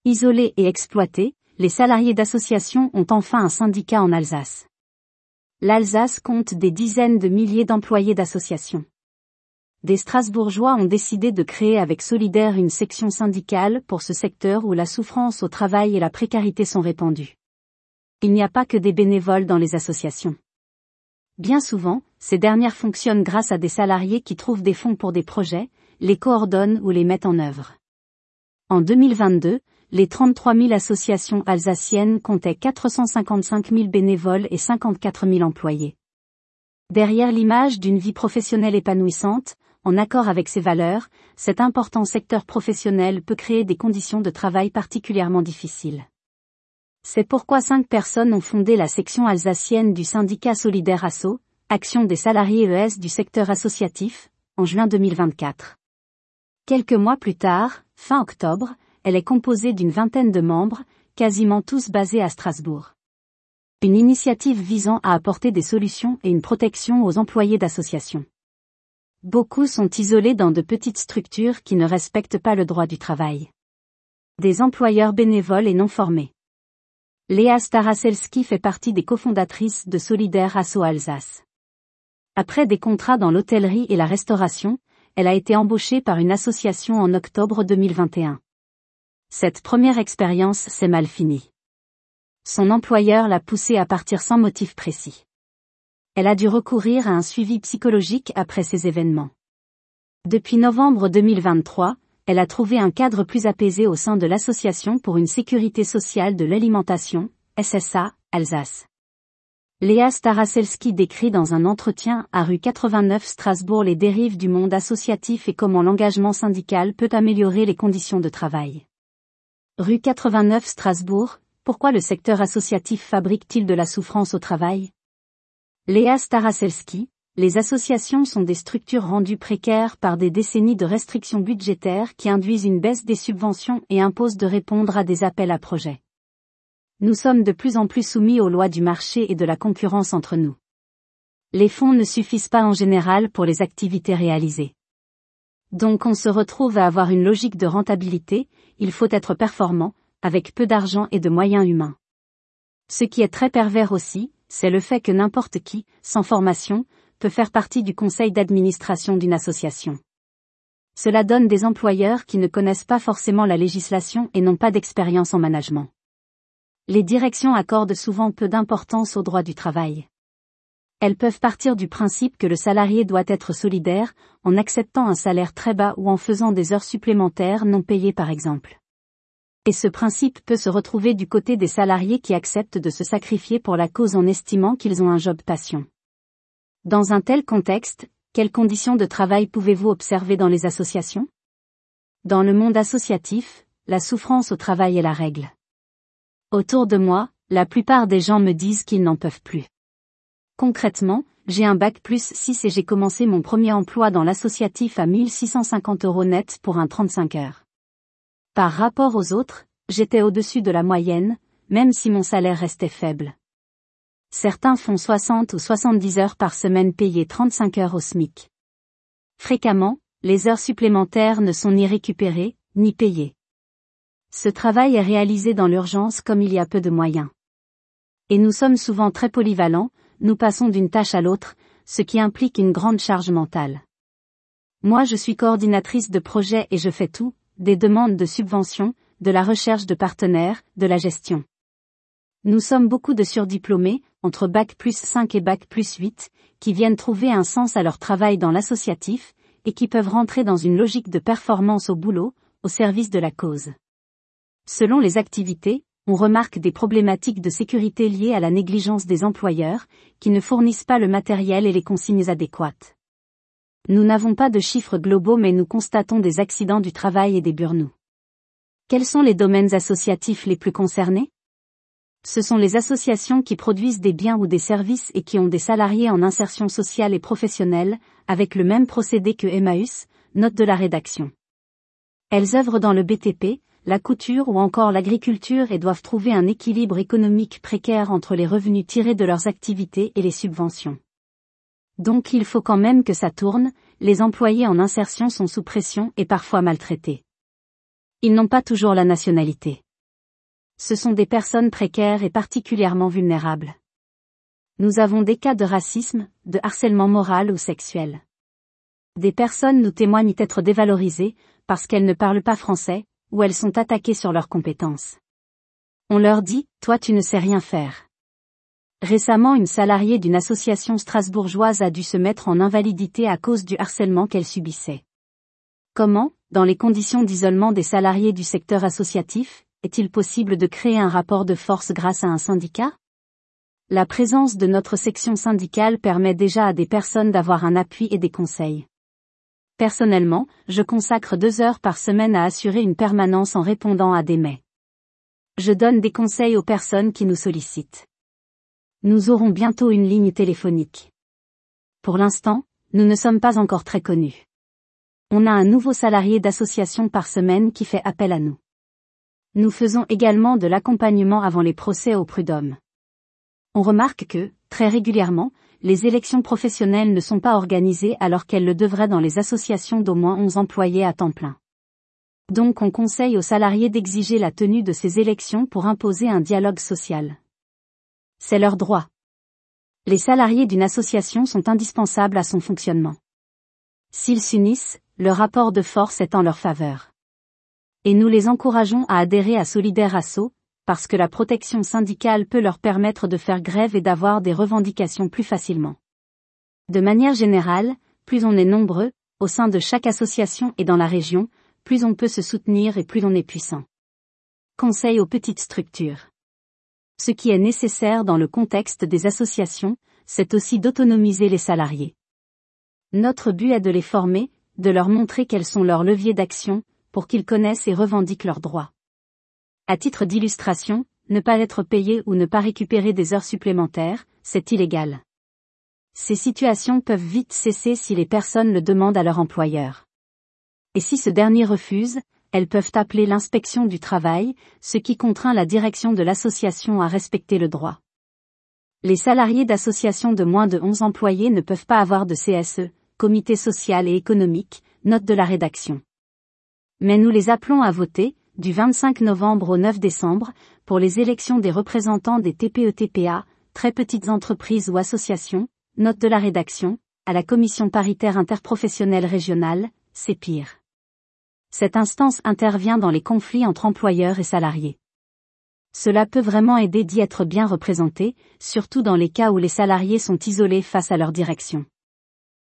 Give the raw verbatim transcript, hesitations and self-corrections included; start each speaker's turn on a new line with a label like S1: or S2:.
S1: Isolés et exploités, les salariés d'associations ont enfin un syndicat en Alsace. L'Alsace compte des dizaines de milliers d'employés d'associations. Des Strasbourgeois ont décidé de créer avec Solidaire une section syndicale pour ce secteur où la souffrance au travail et la précarité sont répandues. Il n'y a pas que des bénévoles dans les associations. Bien souvent, ces dernières fonctionnent grâce à des salariés qui trouvent des fonds pour des projets, les coordonnent ou les mettent en œuvre. En deux mille vingt-deux, les trente-trois mille associations alsaciennes comptaient quatre cent cinquante-cinq mille bénévoles et cinquante-quatre mille employés. Derrière l'image d'une vie professionnelle épanouissante, en accord avec ses valeurs, cet important secteur professionnel peut créer des conditions de travail particulièrement difficiles. C'est pourquoi cinq personnes ont fondé la section alsacienne du syndicat Solidaire Asso, Action des salariés E S du secteur associatif, en juin deux mille vingt-quatre. Quelques mois plus tard, fin octobre, elle est composée d'une vingtaine de membres, quasiment tous basés à Strasbourg. Une initiative visant à apporter des solutions et une protection aux employés d'associations. Beaucoup sont isolés dans de petites structures qui ne respectent pas le droit du travail. Des employeurs bénévoles et non formés. Léa Staraselski fait partie des cofondatrices de Solidaire Asso Alsace. Après des contrats dans l'hôtellerie et la restauration, elle a été embauchée par une association en octobre deux mille vingt et un. Cette première expérience s'est mal finie. Son employeur l'a poussée à partir sans motif précis. Elle a dû recourir à un suivi psychologique après ces événements. Depuis novembre deux mille vingt-trois, elle a trouvé un cadre plus apaisé au sein de l'Association pour une sécurité sociale de l'alimentation, S S A, Alsace. Léa Staraselski décrit dans un entretien à rue quatre-vingt-neuf Strasbourg les dérives du monde associatif et comment l'engagement syndical peut améliorer les conditions de travail. Rue quatre-vingt-neuf Strasbourg, pourquoi le secteur associatif fabrique-t-il de la souffrance au travail? Léa Staraselski, les associations sont des structures rendues précaires par des décennies de restrictions budgétaires qui induisent une baisse des subventions et imposent de répondre à des appels à projets. Nous sommes de plus en plus soumis aux lois du marché et de la concurrence entre nous. Les fonds ne suffisent pas en général pour les activités réalisées. Donc on se retrouve à avoir une logique de rentabilité, il faut être performant, avec peu d'argent et de moyens humains. Ce qui est très pervers aussi, c'est le fait que n'importe qui, sans formation, peut faire partie du conseil d'administration d'une association. Cela donne des employeurs qui ne connaissent pas forcément la législation et n'ont pas d'expérience en management. Les directions accordent souvent peu d'importance au droit du travail. Elles peuvent partir du principe que le salarié doit être solidaire, en acceptant un salaire très bas ou en faisant des heures supplémentaires non payées par exemple. Et ce principe peut se retrouver du côté des salariés qui acceptent de se sacrifier pour la cause en estimant qu'ils ont un job passion. Dans un tel contexte, quelles conditions de travail pouvez-vous observer dans les associations? Dans le monde associatif, la souffrance au travail est la règle. Autour de moi, la plupart des gens me disent qu'ils n'en peuvent plus. Concrètement, j'ai un bac plus six et j'ai commencé mon premier emploi dans l'associatif à mille six cent cinquante euros net pour un trente-cinq heures. Par rapport aux autres, j'étais au-dessus de la moyenne, même si mon salaire restait faible. Certains font soixante ou soixante-dix heures par semaine payées trente-cinq heures au SMIC. Fréquemment, les heures supplémentaires ne sont ni récupérées, ni payées. Ce travail est réalisé dans l'urgence comme il y a peu de moyens. Et nous sommes souvent très polyvalents, nous passons d'une tâche à l'autre, ce qui implique une grande charge mentale. Moi je suis coordinatrice de projet et je fais tout, des demandes de subventions, de la recherche de partenaires, de la gestion. Nous sommes beaucoup de surdiplômés, entre bac plus cinq et bac plus huit, qui viennent trouver un sens à leur travail dans l'associatif, et qui peuvent rentrer dans une logique de performance au boulot, au service de la cause. Selon les activités, on remarque des problématiques de sécurité liées à la négligence des employeurs, qui ne fournissent pas le matériel et les consignes adéquates. Nous n'avons pas de chiffres globaux mais nous constatons des accidents du travail et des burn-out. Quels sont les domaines associatifs les plus concernés? Ce sont les associations qui produisent des biens ou des services et qui ont des salariés en insertion sociale et professionnelle, avec le même procédé que Emmaüs, note de la rédaction. Elles œuvrent dans le B T P, la couture ou encore l'agriculture et doivent trouver un équilibre économique précaire entre les revenus tirés de leurs activités et les subventions. Donc il faut quand même que ça tourne, les employés en insertion sont sous pression et parfois maltraités. Ils n'ont pas toujours la nationalité. Ce sont des personnes précaires et particulièrement vulnérables. Nous avons des cas de racisme, de harcèlement moral ou sexuel. Des personnes nous témoignent être dévalorisées, parce qu'elles ne parlent pas français, ou elles sont attaquées sur leurs compétences. On leur dit, toi tu ne sais rien faire. Récemment, une salariée d'une association strasbourgeoise a dû se mettre en invalidité à cause du harcèlement qu'elle subissait. Comment, dans les conditions d'isolement des salariés du secteur associatif, est-il possible de créer un rapport de force grâce à un syndicat ? La présence de notre section syndicale permet déjà à des personnes d'avoir un appui et des conseils. Personnellement, je consacre deux heures par semaine à assurer une permanence en répondant à des mails. Je donne des conseils aux personnes qui nous sollicitent. Nous aurons bientôt une ligne téléphonique. Pour l'instant, nous ne sommes pas encore très connus. On a un nouveau salarié d'association par semaine qui fait appel à nous. Nous faisons également de l'accompagnement avant les procès au prud'homme. On remarque que, très régulièrement, les élections professionnelles ne sont pas organisées alors qu'elles le devraient dans les associations d'au moins onze employés à temps plein. Donc on conseille aux salariés d'exiger la tenue de ces élections pour imposer un dialogue social. C'est leur droit. Les salariés d'une association sont indispensables à son fonctionnement. S'ils s'unissent, le rapport de force est en leur faveur. Et nous les encourageons à adhérer à Solidaire Asso, parce que la protection syndicale peut leur permettre de faire grève et d'avoir des revendications plus facilement. De manière générale, plus on est nombreux, au sein de chaque association et dans la région, plus on peut se soutenir et plus on est puissant. Conseil aux petites structures. Ce qui est nécessaire dans le contexte des associations, c'est aussi d'autonomiser les salariés. Notre but est de les former, de leur montrer quels sont leurs leviers d'action, pour qu'ils connaissent et revendiquent leurs droits. À titre d'illustration, ne pas être payé ou ne pas récupérer des heures supplémentaires, c'est illégal. Ces situations peuvent vite cesser si les personnes le demandent à leur employeur. Et si ce dernier refuse, elles peuvent appeler l'inspection du travail, ce qui contraint la direction de l'association à respecter le droit. Les salariés d'associations de moins de onze employés ne peuvent pas avoir de C S E, comité social et économique, note de la rédaction. Mais nous les appelons à voter, du vingt-cinq novembre au neuf décembre, pour les élections des représentants des T P E T P A, très petites entreprises ou associations, note de la rédaction, à la Commission paritaire interprofessionnelle régionale, C P I R. Cette instance intervient dans les conflits entre employeurs et salariés. Cela peut vraiment aider d'y être bien représenté, surtout dans les cas où les salariés sont isolés face à leur direction.